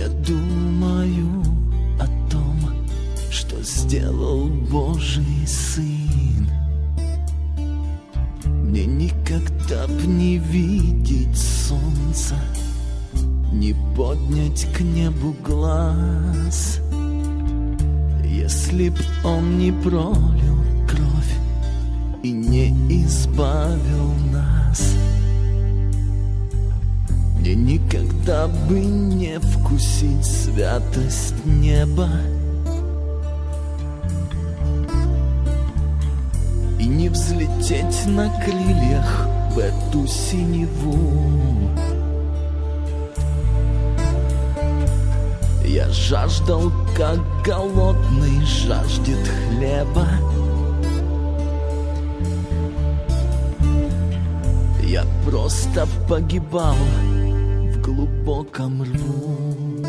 Я думаю о том, что сделал Божий Сын. Мне никогда б не видеть солнца, не поднять к небу глаз, если б Он не пролил кровь и не избавил нас. Мне никогда бы не вкусить святость неба и не взлететь на крыльях в эту синеву. Я жаждал, как голодный жаждет хлеба. Я просто погибал в глубоком рву.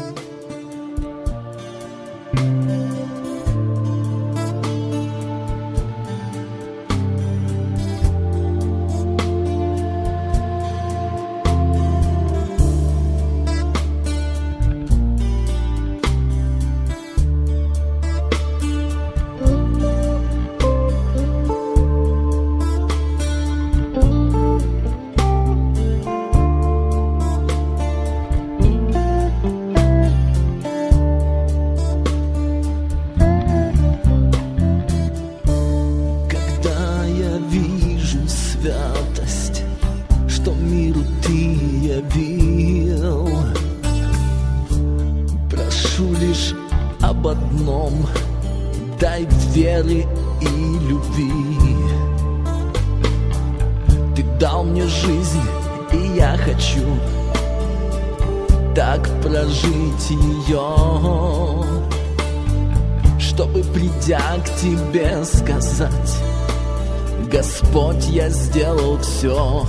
Чтобы, придя к тебе, сказать: Господь, я сделал все.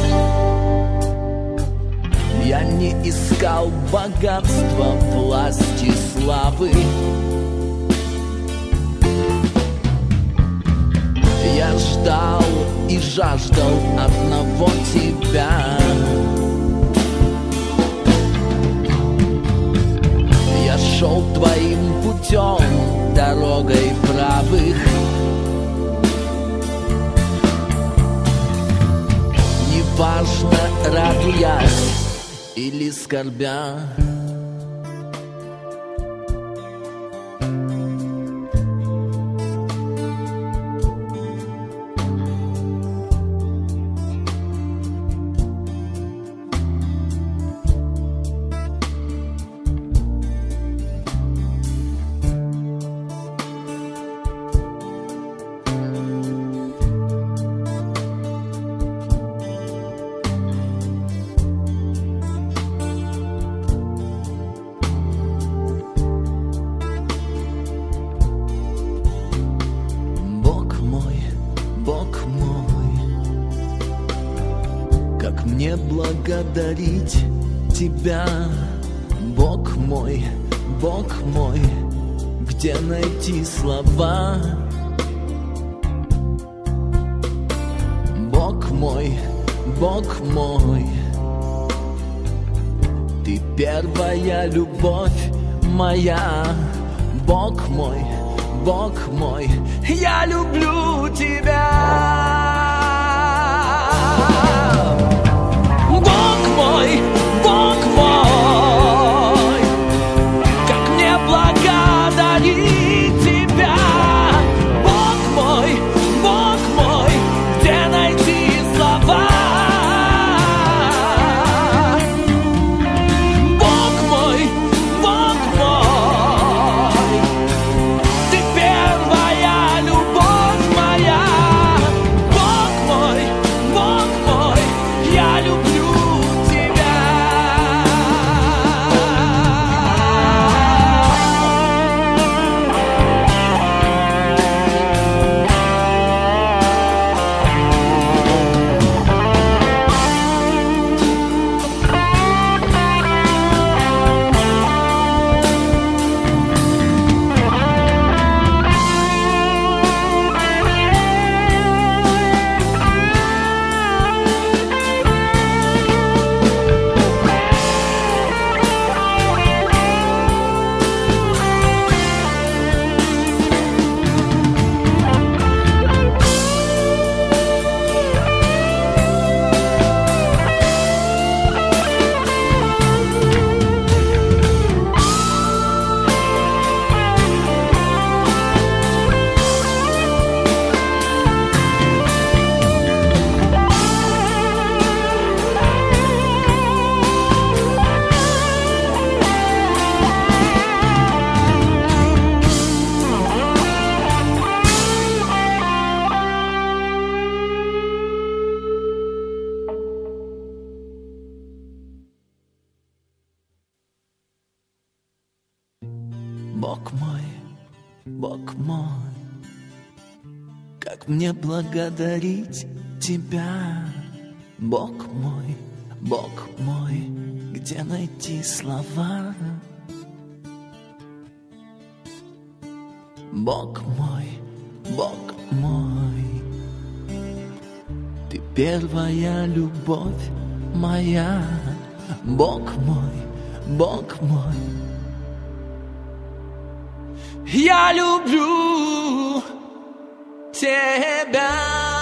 Я не искал богатства, власти, славы. Я ждал и жаждал одного тебя. Я шел твоим путем, дорогой правых. Неважно, радуясь или скорбя. Благодарить тебя, Бог мой, где найти слова? Бог мой, ты первая любовь моя. Бог мой, я люблю тебя. Бог мой, как мне благодарить тебя? Бог мой, где найти слова? Бог мой, ты первая любовь моя. Бог мой, как мне благодарить Тебя, Бог мой, где найти слова? Бог мой, Ты первая любовь моя, Бог мой, я люблю Тебя.